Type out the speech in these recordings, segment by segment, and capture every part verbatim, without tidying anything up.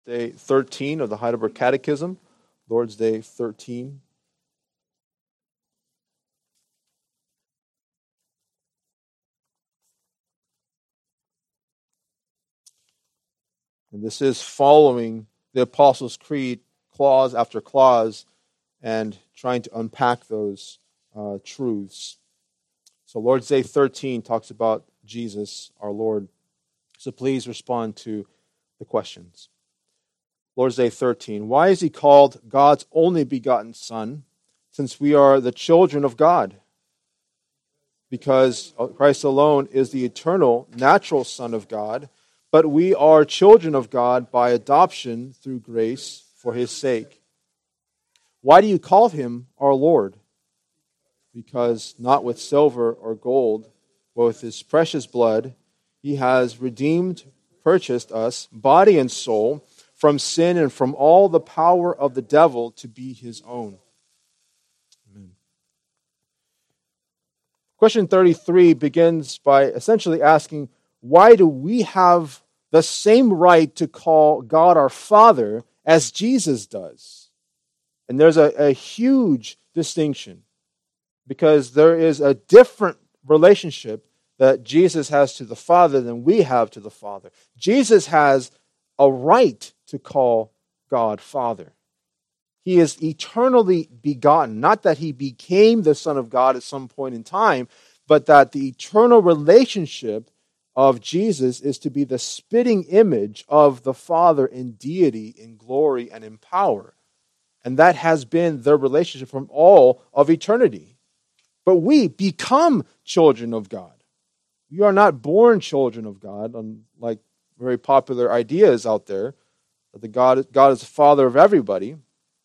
Day thirteen of the Heidelberg Catechism, Lord's Day thirteen. And this is following the Apostles' Creed clause after clause and trying to unpack those uh, truths. So Lord's Day thirteen talks about Jesus, our Lord. So please respond to the questions. Lord's Day thirteen. Why is he called God's only begotten Son, since we are the children of God? Because Christ alone is the eternal, natural Son of God, but we are children of God by adoption through grace for his sake. Why do you call him our Lord? Because not with silver or gold, but with his precious blood, he has redeemed, purchased us, body and soul, from sin and from all the power of the devil to be his own. Amen. Question thirty-three begins by essentially asking, why do we have the same right to call God our Father as Jesus does? And there's a, a huge distinction, because there is a different relationship that Jesus has to the Father than we have to the Father. Jesus has a right to call God Father. He is eternally begotten, not that he became the Son of God at some point in time, but that the eternal relationship of Jesus is to be the spitting image of the Father in deity, in glory, and in power. And that has been their relationship from all of eternity. But we become children of God. We are not born children of God, unlike very popular ideas out there, that the God, God is the Father of everybody.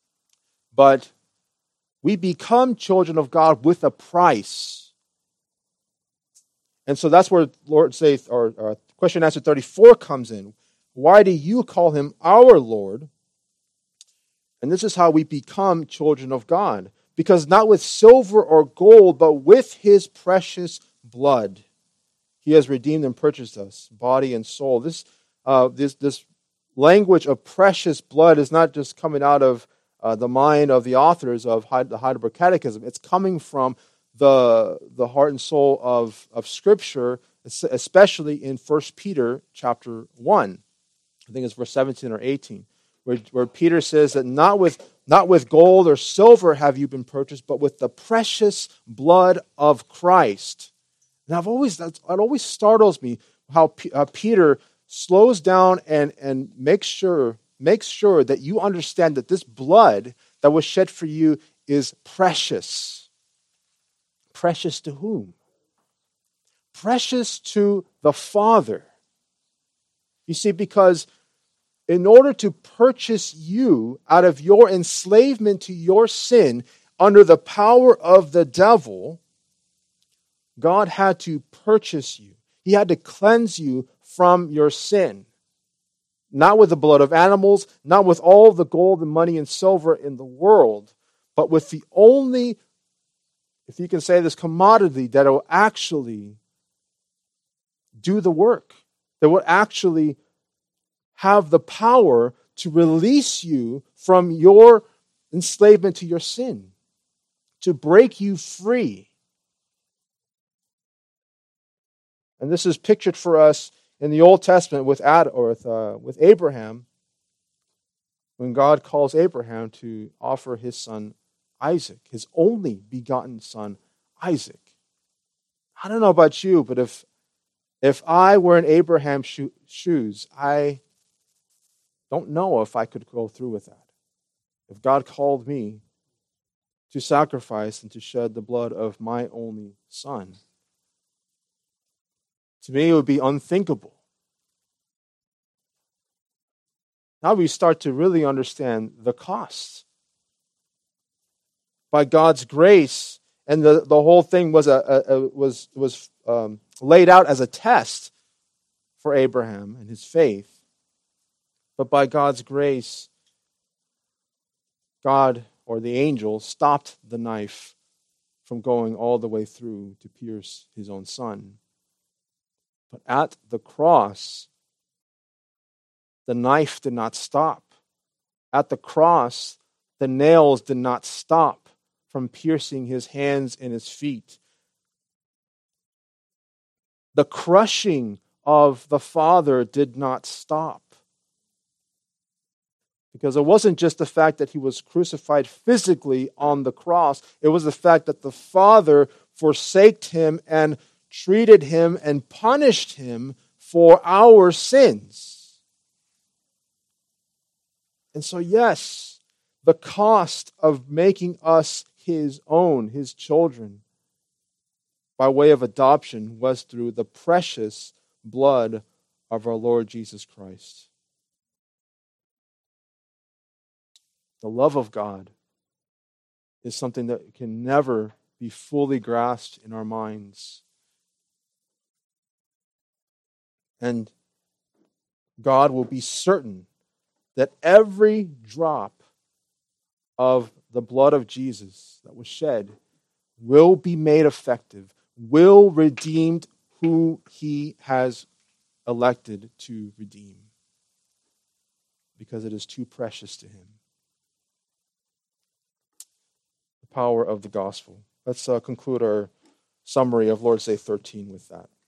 But we become children of God with a price. And so that's where Lord say, or, or question answer thirty-four comes in. Why do you call him our Lord? And this is how we become children of God. Because not with silver or gold, but with his precious blood, he has redeemed and purchased us, body and soul. This, uh, this, this language of precious blood is not just coming out of uh, the mind of the authors of the Heidelberg Catechism. It's coming from the, the heart and soul of, of Scripture, especially in First Peter chapter one. I think it's verse seventeen or eighteen, where, where Peter says that not with, not with gold or silver have you been purchased, but with the precious blood of Christ. And I've always, that it always startles me how P, uh, Peter slows down and, and makes sure, makes sure that you understand that this blood that was shed for you is precious. Precious to whom? Precious to the Father. You see, because in order to purchase you out of your enslavement to your sin under the power of the devil, God had to purchase you. He had to cleanse you from your sin. Not with the blood of animals, not with all the gold and money and silver in the world, but with the only, if you can say this, commodity that will actually do the work, that will actually have the power to release you from your enslavement to your sin, to break you free. And this is pictured for us in the Old Testament with Ad, or with, uh, with Abraham, when God calls Abraham to offer his son Isaac, his only begotten son Isaac. I don't know about you, but if if I were in Abraham's sho- shoes, I don't know if I could go through with that. If God called me to sacrifice and to shed the blood of my only son, to me it would be unthinkable. Now we start to really understand the cost. By God's grace, and the, the whole thing was a, a, a was was um, laid out as a test for Abraham and his faith. But by God's grace, God, or the angel, stopped the knife from going all the way through to pierce his own son. But at the cross, the knife did not stop. At the cross, the nails did not stop from piercing his hands and his feet. The crushing of the Father did not stop. Because it wasn't just the fact that he was crucified physically on the cross. It was the fact that the Father forsaked him and treated him and punished him for our sins. And so, yes, the cost of making us his own, his children, by way of adoption was through the precious blood of our Lord Jesus Christ. The love of God is something that can never be fully grasped in our minds. And God will be certain that every drop of the blood of Jesus that was shed will be made effective, will redeem who he has elected to redeem, because it is too precious to him. The power of the gospel. Let's uh, conclude our summary of Lord's Day thirteen with that.